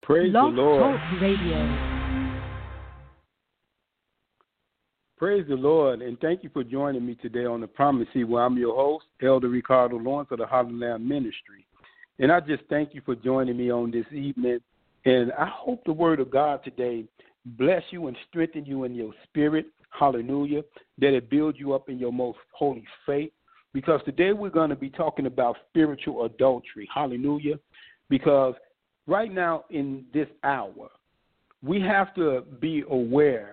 Praise the Blog Lord. Talk Radio. Praise the Lord, and thank you for joining me today on The Prophecy, where I'm your host, Elder Ricardo Lawrence of the Holy Land Ministry. And I just thank you for joining me on this evening, and I hope the Word of God today bless you and strengthen you in your spirit, hallelujah, that it builds you up in your most holy faith, because today we're going to be talking about spiritual adultery, hallelujah, because right now in this hour, we have to be aware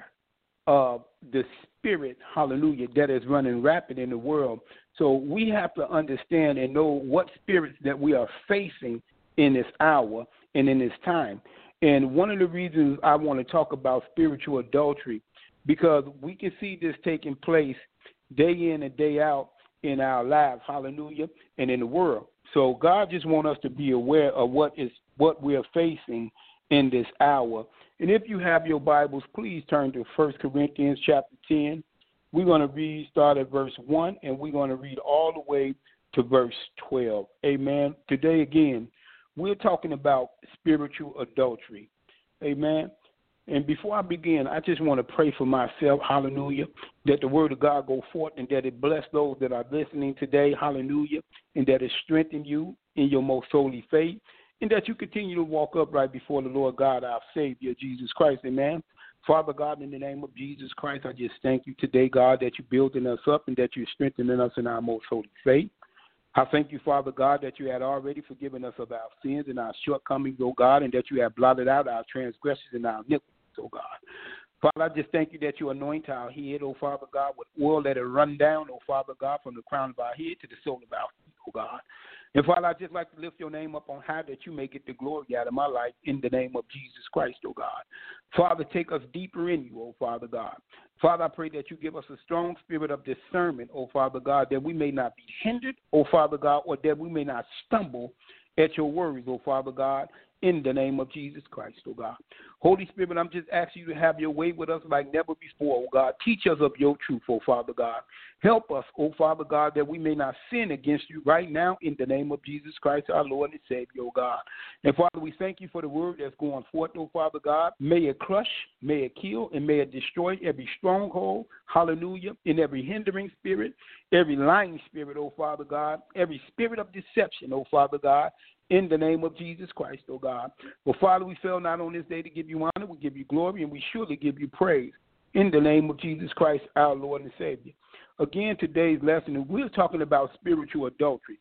of the spirit, hallelujah, that is running rapid in the world. So we have to understand and know what spirits that we are facing in this hour and in this time. And one of the reasons I want to talk about spiritual adultery, because we can see this taking place day in and day out in our lives, hallelujah, and in the world. So God just wants us to be aware of what we are facing in this hour. And if you have your Bibles, please turn to 1 Corinthians chapter 10. We're going to start at verse 1, and we're going to read all the way to verse 12. Amen. Today, again, we're talking about spiritual adultery. Amen. And before I begin, I just want to pray for myself, hallelujah, that the word of God go forth and that it bless those that are listening today, hallelujah, and that it strengthen you in your most holy faith, and that you continue to walk upright before the Lord God, our Savior, Jesus Christ. Amen. Father God, in the name of Jesus Christ, I just thank you today, God, that you're building us up and that you're strengthening us in our most holy faith. I thank you, Father God, that you had already forgiven us of our sins and our shortcomings, oh God, and that you have blotted out our transgressions and our iniquities, oh God. Father, I just thank you that you anoint our head, oh Father God, with oil, let it run down, oh Father God, from the crown of our head to the sole of our feet, oh God. And Father, I'd just like to lift your name up on high that you may get the glory out of my life in the name of Jesus Christ, oh God. Father, take us deeper in you, oh Father God. Father, I pray that you give us a strong spirit of discernment, oh Father God, that we may not be hindered, oh Father God, or that we may not stumble at your words, oh Father God, in the name of Jesus Christ, oh God. Holy Spirit, I'm just asking you to have your way with us like never before, oh God. Teach us of your truth, oh Father God. Help us, oh Father God, that we may not sin against you right now in the name of Jesus Christ, our Lord and Savior, oh God. And Father, we thank you for the word that's going forth, oh Father God. May it crush, may it kill, and may it destroy every stronghold, hallelujah, in every hindering spirit, every lying spirit, oh Father God, every spirit of deception, oh Father God, in the name of Jesus Christ, oh God. Well, Father, we fail not on this day to give you honor, we give you glory, and we surely give you praise in the name of Jesus Christ, our Lord and Savior. Again, today's lesson, we're talking about spiritual adultery.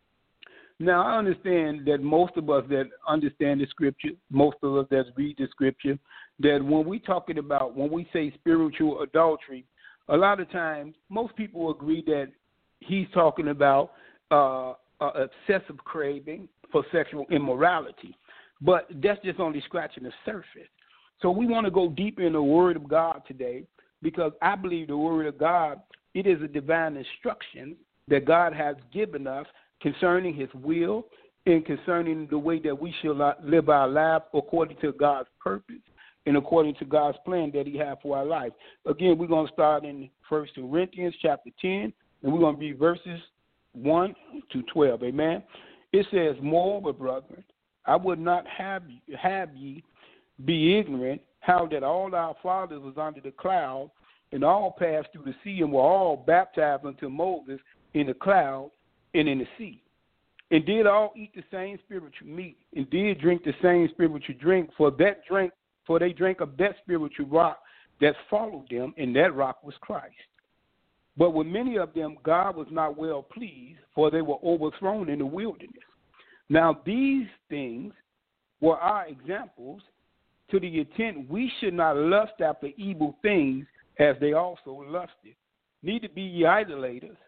Now, I understand that most of us that understand the scripture, most of us that read the scripture, that when we say spiritual adultery, a lot of times most people agree that he's talking about obsessive craving for sexual immorality. But that's just only scratching the surface. So we want to go deeper in the Word of God today, because I believe the Word of God, it is a divine instruction that God has given us concerning his will and concerning the way that we should live our life according to God's purpose and according to God's plan that he has for our life. Again, we're going to start in 1 Corinthians chapter 10, and we're going to read verses 1 to 12. Amen. It says, moreover, brethren, I would not have ye be ignorant how that all our fathers was under the cloud, and all passed through the sea, and were all baptized unto Moses in the cloud and in the sea, and did all eat the same spiritual meat, and did drink the same spiritual drink, for they drank of that spiritual rock that followed them, and that rock was Christ. But with many of them God was not well pleased, for they were overthrown in the wilderness. Now these things were our examples, to the intent we should not lust after evil things, as they also lusted. Neither be ye idolaters,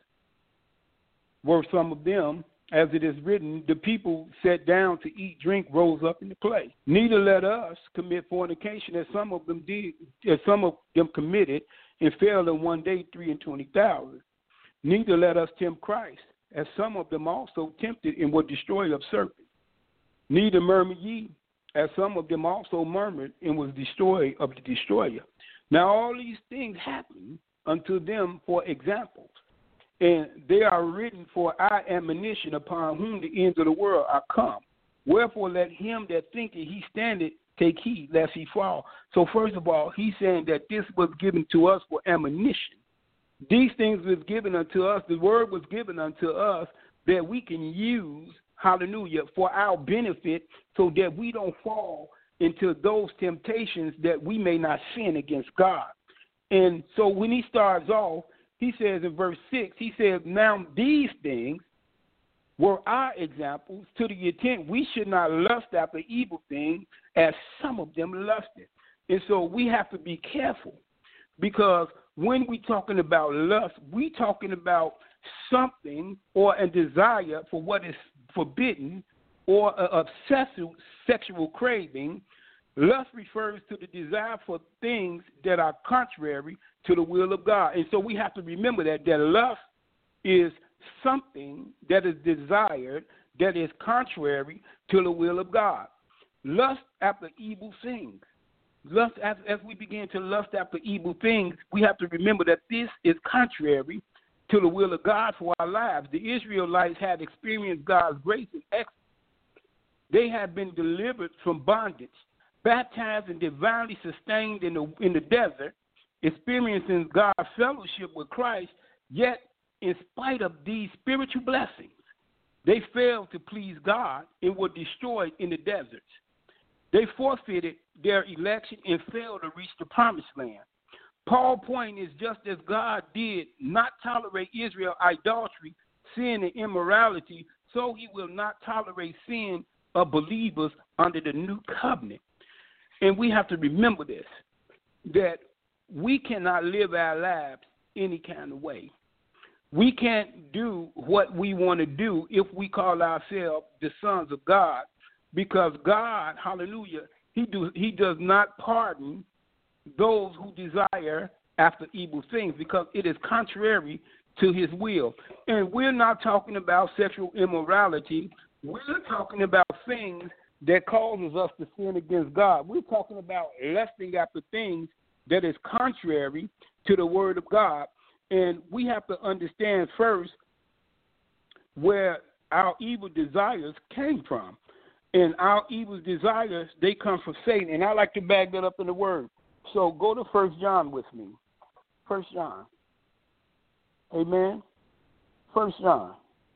were some of them, as it is written, the people sat down to eat, drink, rose up in the play. Neither let us commit fornication, as some of them committed, and fell in one day 23,000. Neither let us tempt Christ, as some of them also tempted and were destroyed of serpents. Neither murmur ye, as some of them also murmured and was destroyed of the destroyer. Now all these things happen unto them for examples, and they are written for our admonition, upon whom the ends of the world are come. Wherefore let him that thinketh he standeth take heed lest he fall. So first of all, he's saying that this was given to us for ammunition. These things was given unto us, the word was given unto us that we can use, hallelujah, for our benefit so that we don't fall into those temptations that we may not sin against God. And so when he starts off, he says in verse 6, he says, now these things were our examples to the intent we should not lust after evil things as some of them lusted. And so we have to be careful because when we're talking about lust, we're talking about something or a desire for what is forbidden or an obsessive sexual craving. Lust refers to the desire for things that are contrary to the will of God. And so we have to remember that lust is something that is desired that is contrary to the will of God. Lust after evil things. Lust, as we begin to lust after evil things, we have to remember that this is contrary to the will of God for our lives. The Israelites had experienced God's grace and excellence. They had been delivered from bondage, baptized and divinely sustained in the desert, experiencing God's fellowship with Christ, yet in spite of these spiritual blessings, they failed to please God and were destroyed in the deserts. They forfeited their election and failed to reach the promised land. Paul's point is just as God did not tolerate Israel idolatry, sin, and immorality, so he will not tolerate sin of believers under the new covenant. And we have to remember this, that we cannot live our lives any kind of way. We can't do what we want to do if we call ourselves the sons of God, because God, hallelujah, he does not pardon those who desire after evil things because it is contrary to his will. And we're not talking about sexual immorality. We're talking about things that causes us to sin against God. We're talking about lusting after things that is contrary to the word of God. And we have to understand first where our evil desires came from. And our evil desires, they come from Satan. And I like to back that up in the word. So go to 1 John with me. 1 John. Amen. 1 John.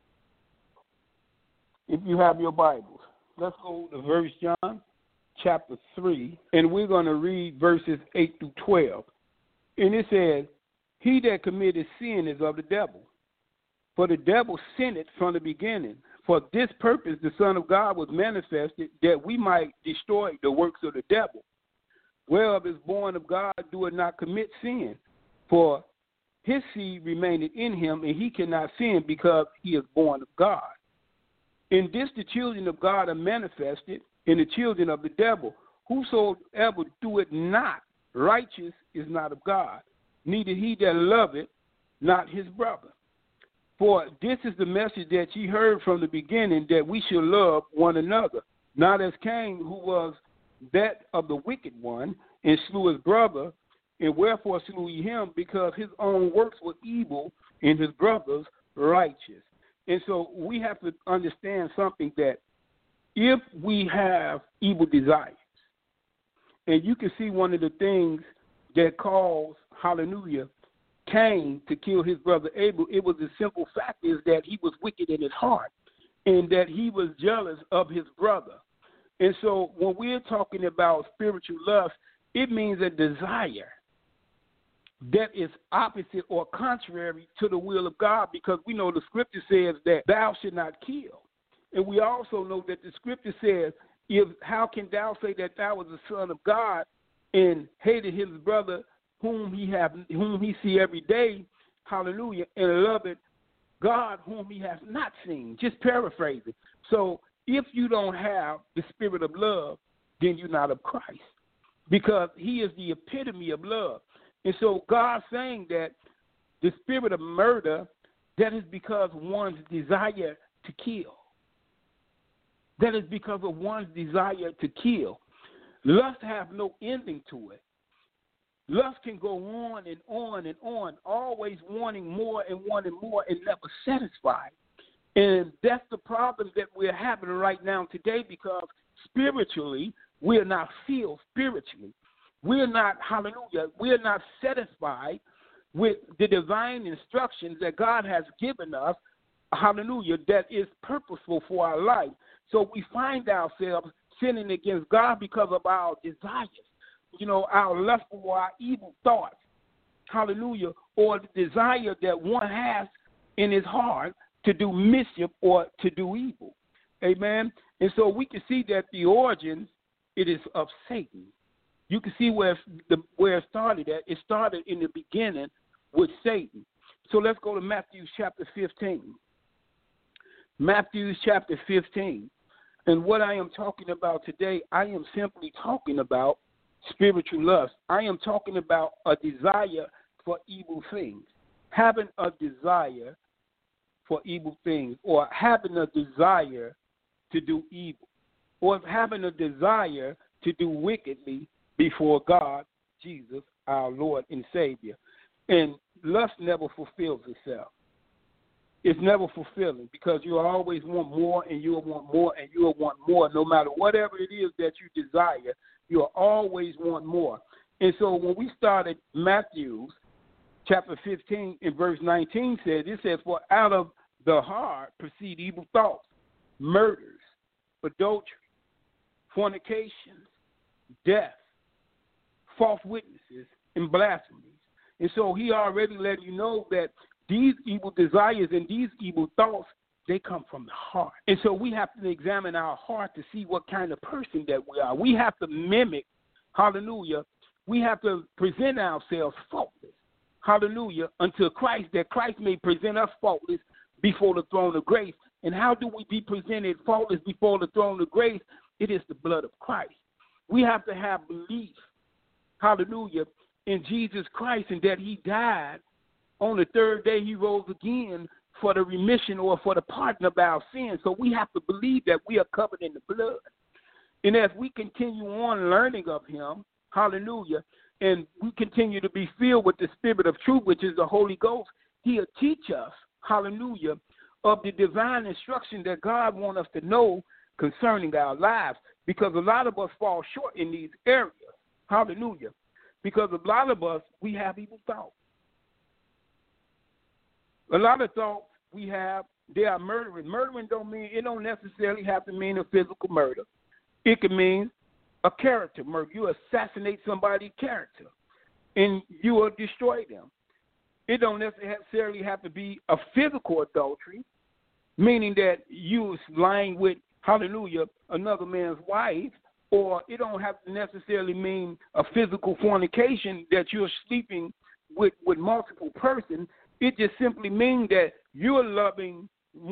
If you have your Bibles, let's go to 1 John chapter 3. And we're going to read verses 8 through 12. And it says, he that committed sin is of the devil. For the devil sinned from the beginning. For this purpose the Son of God was manifested, that we might destroy the works of the devil. Whereof is born of God doeth not commit sin, for his seed remaineth in him, and he cannot sin because he is born of God. In this the children of God are manifested, and the children of the devil. Whosoever doeth not righteous is not of God, neither he that loveth not his brother. For this is the message that ye heard from the beginning, that we should love one another, not as Cain, who was that of the wicked one, and slew his brother. And wherefore slew he him? Because his own works were evil, and his brother's righteous. And so we have to understand something, that if we have evil desires, and you can see one of the things that caused, hallelujah, Cain to kill his brother Abel, it was the simple fact is that he was wicked in his heart and that he was jealous of his brother. And so when we're talking about spiritual lust, it means a desire that is opposite or contrary to the will of God, because we know the scripture says that thou should not kill. And we also know that the scripture says, how can thou say that thou was the son of God and hated his brother whom he see every day, hallelujah, and loveth God whom he has not seen. Just paraphrasing. So if you don't have the spirit of love, then you're not of Christ, because he is the epitome of love. And so God's saying that the spirit of murder, that is because one's desire to kill. That is because of one's desire to kill. Lust have no ending to it. Lust can go on and on and on, always wanting more and never satisfied. And that's the problem that we're having right now today, because spiritually, we're not filled spiritually. We're not, hallelujah, we're not satisfied with the divine instructions that God has given us, hallelujah, that is purposeful for our life. So we find ourselves sinning against God because of our desires, our lustful or our evil thoughts, hallelujah, or the desire that one has in his heart to do mischief or to do evil. Amen? And so we can see that the origin, it is of Satan. You can see where it started at. It started in the beginning with Satan. So let's go to Matthew chapter 15. Matthew chapter 15. And what I am talking about today, I am simply talking about spiritual lust. I am talking about a desire for evil things. Having a desire for evil things, or having a desire to do evil, or having a desire to do wickedly before God, Jesus, our Lord and Savior. And lust never fulfills itself. It's never fulfilling, because you always want more, and you'll want more, and you'll want more. No matter whatever it is that you desire, you'll always want more. And so when we started Matthew chapter 15 and verse 19 it says, for out of the heart proceed evil thoughts, murders, adultery, fornications, death, false witnesses, and blasphemies. And so he already let you know that these evil desires and these evil thoughts, they come from the heart. And so we have to examine our heart to see what kind of person that we are. We have to mimic, hallelujah, we have to present ourselves faultless, hallelujah, unto Christ, that Christ may present us faultless before the throne of grace. And how do we be presented faultless before the throne of grace? It is the blood of Christ. We have to have belief, hallelujah, in Jesus Christ, and that he died. On the third day, he rose again for the remission or for the pardon of our sins. So we have to believe that we are covered in the blood. And as we continue on learning of him, hallelujah, and we continue to be filled with the Spirit of truth, which is the Holy Ghost, he'll teach us, hallelujah, of the divine instruction that God wants us to know concerning our lives, because a lot of us fall short in these areas, hallelujah, because a lot of us, we have evil thoughts. A lot of thoughts we have, they are murdering. Murdering don't necessarily have to mean a physical murder. It can mean a character murder. You assassinate somebody's character, and you will destroy them. It don't necessarily have to be a physical adultery, meaning that you is lying with, hallelujah, another man's wife, or it don't have to necessarily mean a physical fornication, that you're sleeping with multiple persons. It just simply means that you're loving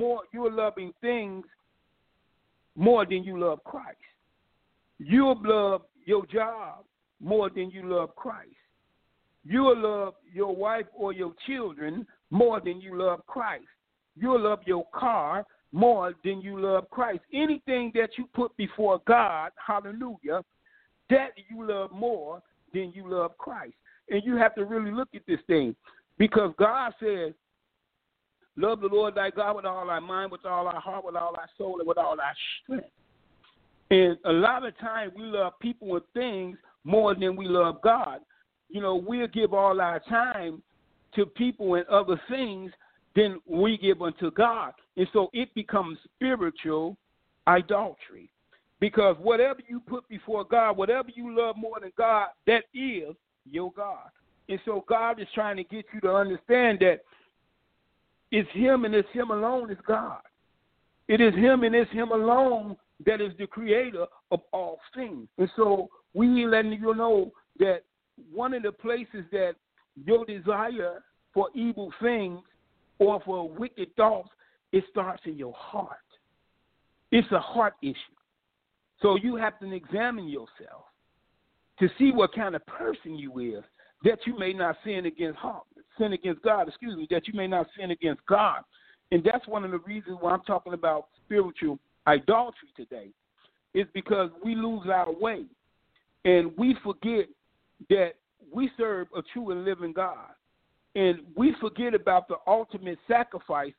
things more than you love Christ. You'll love your job more than you love Christ. You'll love your wife or your children more than you love Christ. You'll love your car more than you love Christ. Anything that you put before God, hallelujah, that you love more than you love Christ. And you have to really look at this thing, because God says, love the Lord thy God with all our mind, with all our heart, with all our soul, and with all our strength. And a lot of times we love people and things more than we love God. We'll give all our time to people and other things than we give unto God. And so it becomes spiritual idolatry. Because whatever you put before God, whatever you love more than God, that is your God. And so God is trying to get you to understand that it's him and it's him alone is God. It is him and it's him alone that is the creator of all things. And so we letting you know that one of the places that your desire for evil things or for wicked thoughts, it starts in your heart. It's a heart issue. So you have to examine yourself to see what kind of person you is, that you may not sin against God, that you may not sin against God. And that's one of the reasons why I'm talking about spiritual idolatry today, is because we lose our way and we forget that we serve a true and living God. And we forget about the ultimate sacrifices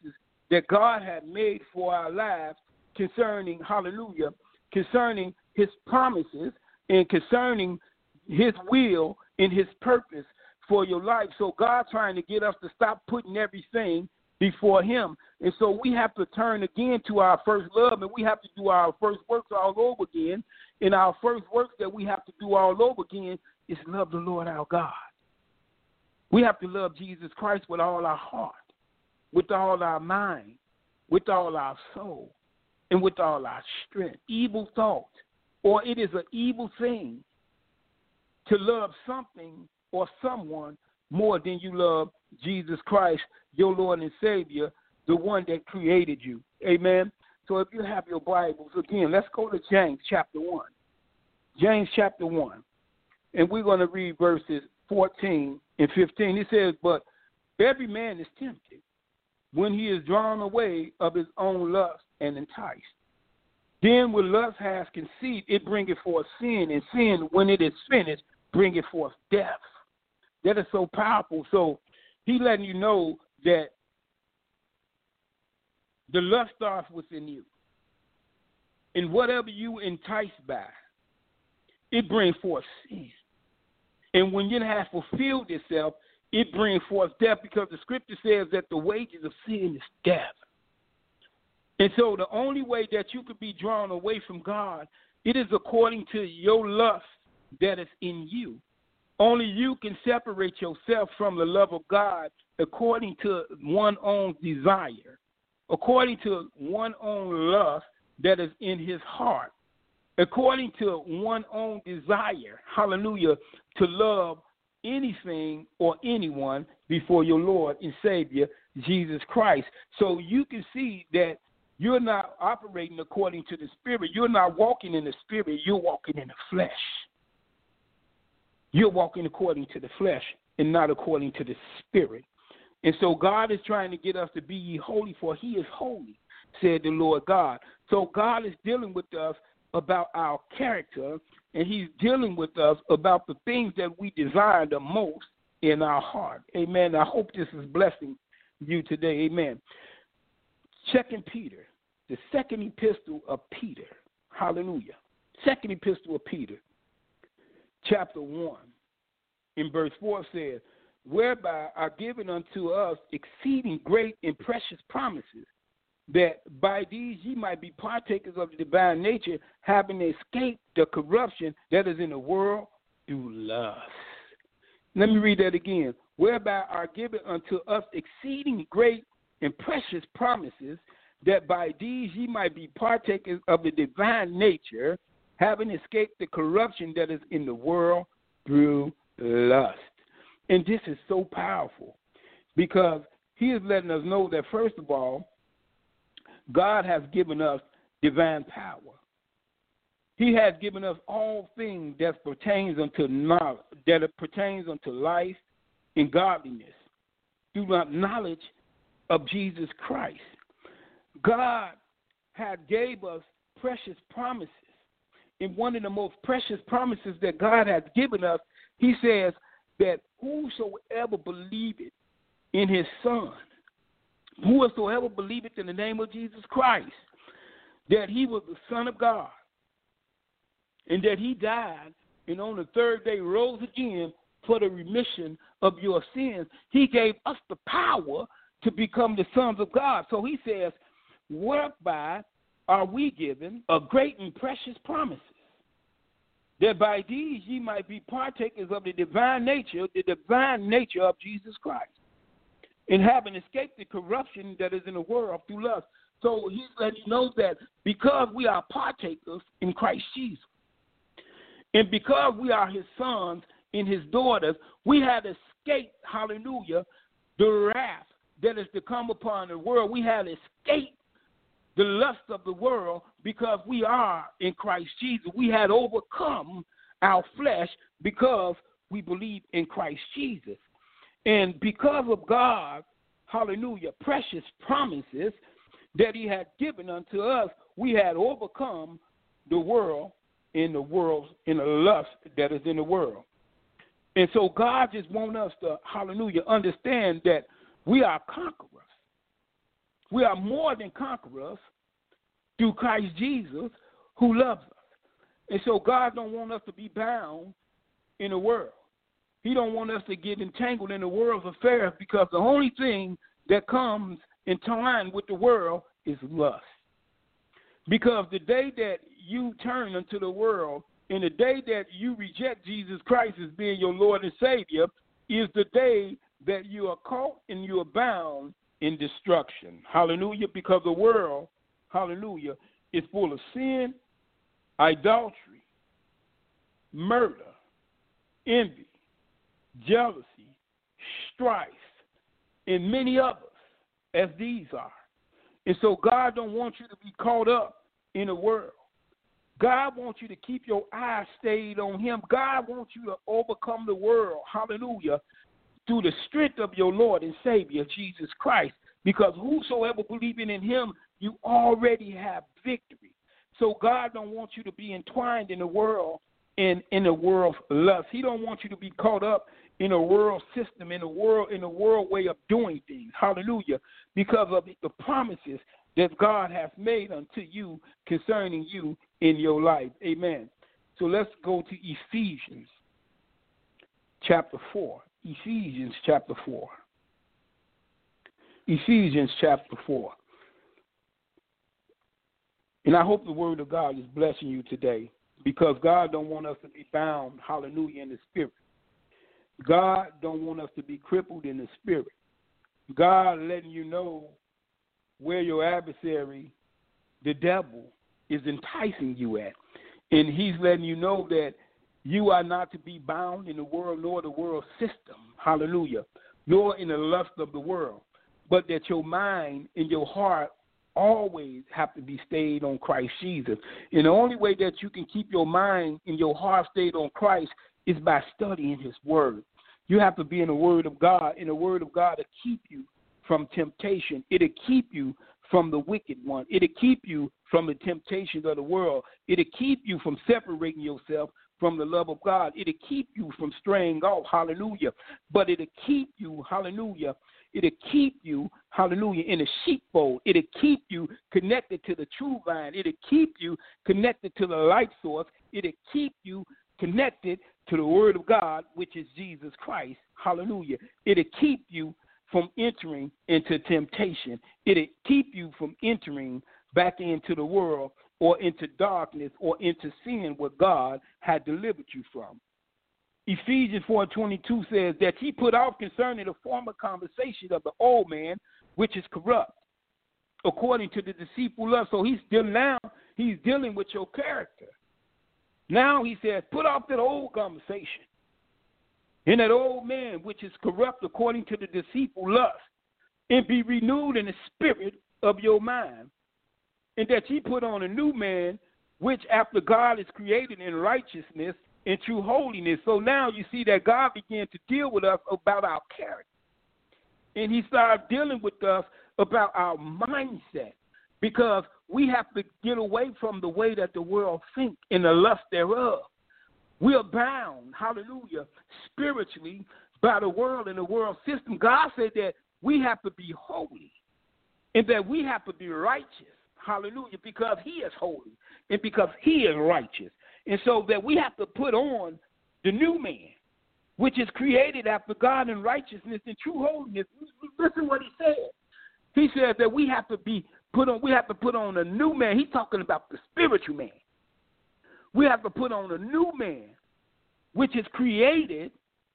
that God had made for our lives concerning, hallelujah, concerning his promises and concerning his will and his purpose for your life. So God trying to get us to stop putting everything before him. And so we have to turn again to our first love, and we have to do our first works all over again. And our first works that we have to do all over again is love the Lord our God. We have to love Jesus Christ with all our heart, with all our mind, with all our soul, and with all our strength. Evil thought, or it is an evil thing to love something or someone more than you love Jesus Christ, your Lord and Savior, the one that created you. Amen. So if you have your Bibles, again, let's go to James chapter 1. James chapter 1. And we're going to read verses 14 and 15. It says, but every man is tempted when he is drawn away of his own lust and enticed. Then when lust has conceived, it bringeth forth sin, and sin, when it is finished, bringeth forth death. That is so powerful. So he letting you know that the lust starts within you. And whatever you entice by, it brings forth sin. And when it has fulfilled itself, it brings forth death, because the scripture says that the wages of sin is death. And so the only way that you could be drawn away from God, it is according to your lust that is in you. Only you can separate yourself from the love of God according to one's own desire, according to one's own lust that is in his heart, according to one's own desire, hallelujah, to love anything or anyone before your Lord and Savior, Jesus Christ. So you can see that you're not operating according to the Spirit. You're not walking in the Spirit. You're walking in the flesh. You're walking according to the flesh and not according to the Spirit. And so God is trying to get us to be ye holy, for he is holy, said the Lord God. So God is dealing with us about our character, and he's dealing with us about the things that we desire the most in our heart. Amen. I hope this is blessing you today. Amen. 2 Peter, the second epistle of Peter. Hallelujah. Second epistle of Peter, chapter 1, in verse 4 says, whereby are given unto us exceeding great and precious promises, that by these ye might be partakers of the divine nature, having escaped the corruption that is in the world through lust. Let me read that again. Whereby are given unto us exceeding great and precious promises, that by these ye might be partakers of the divine nature, having escaped the corruption that is in the world through lust. And this is so powerful, because he is letting us know that, first of all, God has given us divine power. He has given us all things that pertains unto knowledge, that it pertains unto life and godliness, through the knowledge of Jesus Christ. God had gave us precious promises. And one of the most precious promises that God has given us, he says that whosoever believeth in his Son, whosoever believeth in the name of Jesus Christ, that he was the Son of God, and that he died, and on the third day rose again for the remission of your sins. He gave us the power to become the sons of God. So he says, whereby are we given a great and precious promises, that by these ye might be partakers of the divine nature of Jesus Christ, and having escaped the corruption that is in the world through lust. So he's letting you know that because we are partakers in Christ Jesus, and because we are his sons and his daughters, we have escaped, hallelujah, the wrath that is to come upon the world. We have escaped the lust of the world because we are in Christ Jesus. We had overcome our flesh because we believe in Christ Jesus. And because of God's, hallelujah, precious promises that he had given unto us, we had overcome the world in the lust that is in the world. And so God just wants us to, hallelujah, understand that we are conquerors. We are more than conquerors through Christ Jesus who loves us. And so God don't want us to be bound in the world. He don't want us to get entangled in the world's affairs, because the only thing that comes entwined with the world is lust. Because the day that you turn unto the world and the day that you reject Jesus Christ as being your Lord and Savior is the day that you are caught and you are bound in destruction. Hallelujah. Because the world, hallelujah, is full of sin, idolatry, murder, envy, jealousy, strife, and many others, as these are. And so God don't want you to be caught up in the world. God wants you to keep your eyes stayed on him. God wants you to overcome the world, hallelujah, through the strength of your Lord and Savior, Jesus Christ. Because whosoever believing in him, you already have victory. So God don't want you to be entwined in the world and in the world's lust. He don't want you to be caught up in a world system, in a world way of doing things. Hallelujah. Because of the promises that God has made unto you concerning you in your life. Amen. So let's go to Ephesians chapter 4. Ephesians chapter 4. Ephesians chapter 4. And I hope the word of God is blessing you today, because God don't want us to be bound, hallelujah, in the spirit. God don't want us to be crippled in the spirit. God letting you know where your adversary, the devil, is enticing you at. And he's letting you know that you are not to be bound in the world nor the world system, hallelujah, nor in the lust of the world, but that your mind and your heart always have to be stayed on Christ Jesus. And the only way that you can keep your mind and your heart stayed on Christ is by studying his word. You have to be in the word of God, and the word of God to keep you from temptation. It'll keep you from the wicked one. It'll keep you from the temptations of the world. It'll keep you from separating yourself from the love of God. It'll keep you from straying off, hallelujah. But it'll keep you, hallelujah, it'll keep you, hallelujah, in the sheepfold. It'll keep you connected to the true vine. It'll keep you connected to the life source. It'll keep you connected to the word of God, which is Jesus Christ, hallelujah. It'll keep you from entering into temptation. It'll keep you from entering back into the world or into darkness or into sin where God had delivered you from. Ephesians 4:22 says that he put off concerning the former conversation of the old man, which is corrupt, according to the deceitful lust. So he's dealing with your character. Now he says, put off that old conversation and that old man, which is corrupt according to the deceitful lust, and be renewed in the spirit of your mind, and that ye put on a new man, which after God is created in righteousness and true holiness. So now you see that God began to deal with us about our character. And he started dealing with us about our mindset, because we have to get away from the way that the world thinks and the lust thereof. We are bound, hallelujah, spiritually by the world and the world system. God said that we have to be holy and that we have to be righteous, hallelujah, because he is holy and because he is righteous. And so that we have to put on the new man, which is created after God in righteousness and true holiness. Listen what he said. He said that we have to put on a new man. He's talking about the spiritual man. We have to put on a new man, which is created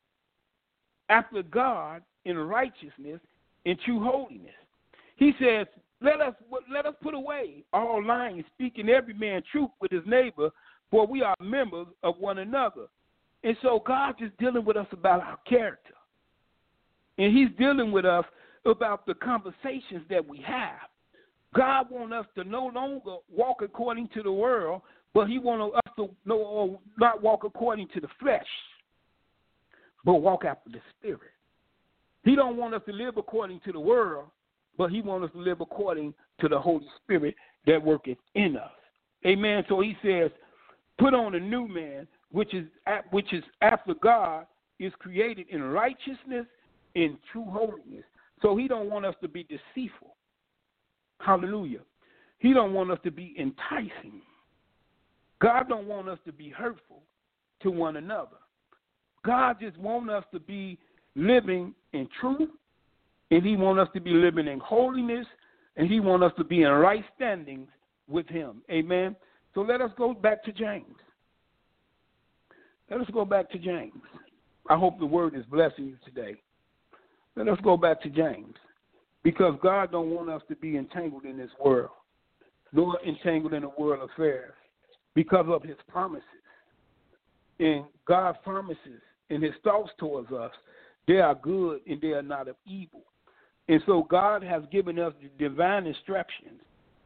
after God in righteousness and true holiness. He says, let us put away all lying, speaking every man truth with his neighbor, for we are members of one another. And so God's just dealing with us about our character. And he's dealing with us about the conversations that we have. God wants us to no longer walk according to the world, but he wants us to not walk according to the flesh, but walk after the spirit. He don't want us to live according to the world, but he wants us to live according to the Holy Spirit that worketh in us. Amen. So he says, put on a new man, which is after God is created in righteousness and true holiness. So he don't want us to be deceitful. Hallelujah. He don't want us to be enticing. God don't want us to be hurtful to one another. God just wants us to be living in truth, and he wants us to be living in holiness, and he wants us to be in right standings with him. Amen. So let us go back to James. Let us go back to James. I hope the word is blessing you today. Let us go back to James, because God don't want us to be entangled in this world, nor entangled in the world affairs, because of his promises. And God's promises and his thoughts towards us, they are good and they are not of evil. And so God has given us the divine instructions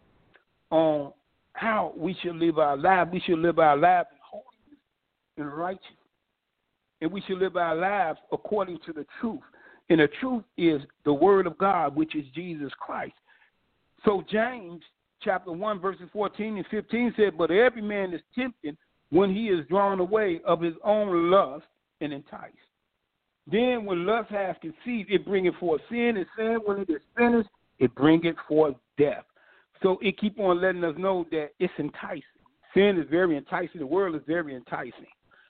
on how we should live our lives. We should live our lives in holiness and righteousness. And we should live our lives according to the truth. And the truth is the word of God, which is Jesus Christ. So James chapter 1, verses 14 and 15 said, but every man is tempted when he is drawn away of his own lust and enticed. Then when lust has conceived, it bringeth forth sin, and sin, when it is finished, it bringeth forth death. So it keep on letting us know that it's enticing. Sin is very enticing. The world is very enticing.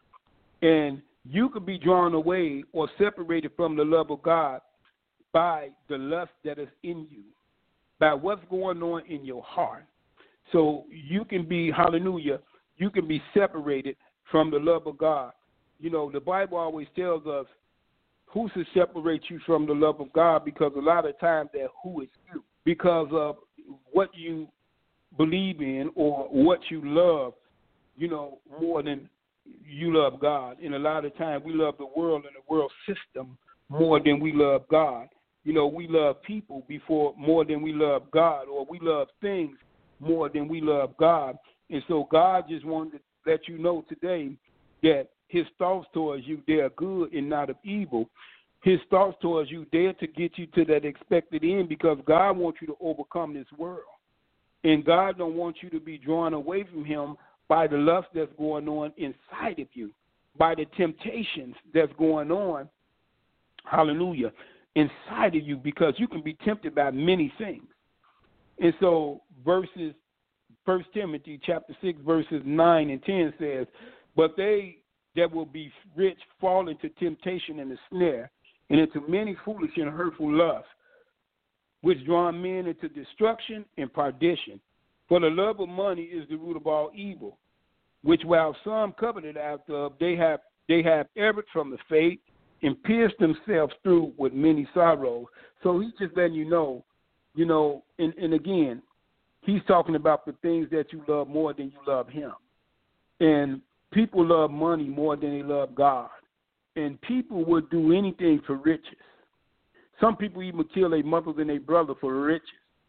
And you could be drawn away or separated from the love of God by the lust that is in you, by what's going on in your heart. So you can be, hallelujah, you can be separated from the love of God. You know, the Bible always tells us who should separate you from the love of God, because a lot of times that who is you, because of what you believe in or what you love, you know, more than you love God. And a lot of times we love the world and the world system more than we love God. You know, we love people more than we love God, or we love things more than we love God. And so God just wanted to let you know today that his thoughts towards you, they are good and not of evil. His thoughts towards you, they're to get you to that expected end, because God wants you to overcome this world. And God don't want you to be drawn away from him by the lust that's going on inside of you, by the temptations that's going on, hallelujah, inside of you, because you can be tempted by many things. And so 1 Timothy chapter 6, verses 9 and 10 says, but they that will be rich fall into temptation and a snare, and into many foolish and hurtful lusts, which draw men into destruction and perdition. For the love of money is the root of all evil, which while some coveted after, they have erred from the faith and pierced themselves through with many sorrows. So he's just letting you know, and again, he's talking about the things that you love more than you love him. And people love money more than they love God. And people would do anything for riches. Some people even kill their mothers and their brother for riches,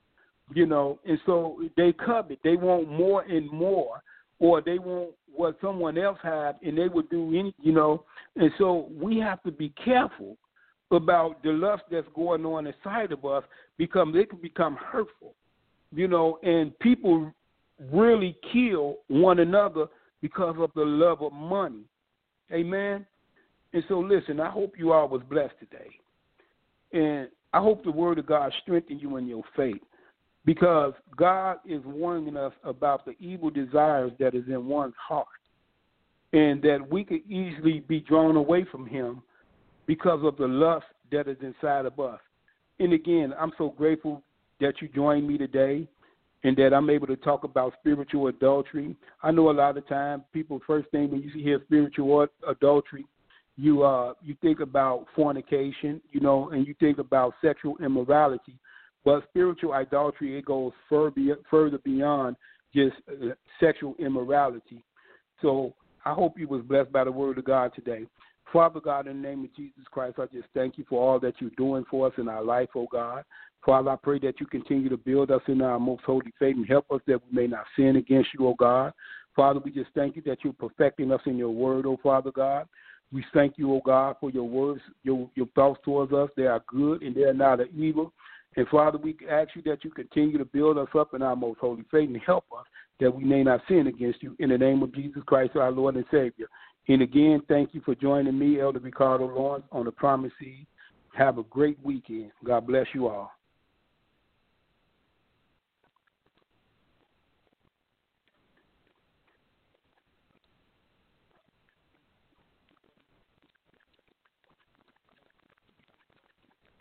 and so they covet. They want more and more, or they want what someone else has, and they would do And so we have to be careful about the lust that's going on inside of us, because it can become hurtful, and people really kill one another because of the love of money. Amen. And so listen, I hope you all was blessed today. And I hope the word of God strengthened you in your faith, because God is warning us about the evil desires that is in one's heart, and that we could easily be drawn away from him because of the lust that is inside of us. And again, I'm so grateful that you joined me today, and that I'm able to talk about spiritual adultery. I know a lot of times people, first thing when you hear spiritual adultery, you think about fornication, and you think about sexual immorality. But spiritual idolatry, it goes further beyond just sexual immorality. So I hope you was blessed by the word of God today. Father God, in the name of Jesus Christ, I just thank you for all that you're doing for us in our life, oh God. Father, I pray that you continue to build us in our most holy faith and help us that we may not sin against you, oh God. Father, we just thank you that you're perfecting us in your word, oh Father God. We thank you, oh God, for your words, your thoughts towards us. They are good and they are not of evil. And Father, we ask you that you continue to build us up in our most holy faith and help us that we may not sin against you, in the name of Jesus Christ, our Lord and Savior. And again, thank you for joining me, Elder Ricardo Lawrence, on the Promise Seed. Have a great weekend. God bless you all.